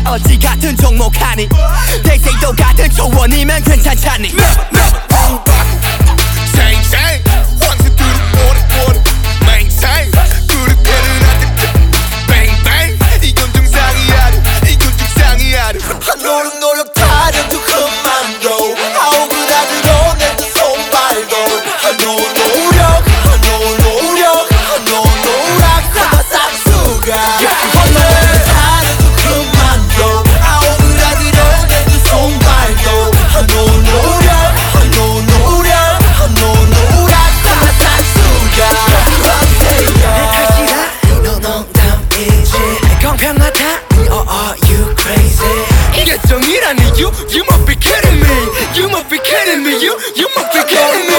어디 같은 종목하니 대세도 같은 조언이면 괜찮잖니 Same 원수 두루 오래 maintain 그릇대는 아들 bang bang 이건 정상이야 이건 정상이야 노력 타려도 그만둬 아우그라들어 내 두 손발도 노력 하나 싹수가 노력 타려도 그만둬 아우그라들어 내 두 손발도 노력 하나 싹수가 내 탓이라 너 농담이지 공평하다 you crazy 이게 정이라니 you must be kidding me you must be kidding me you must be kidding me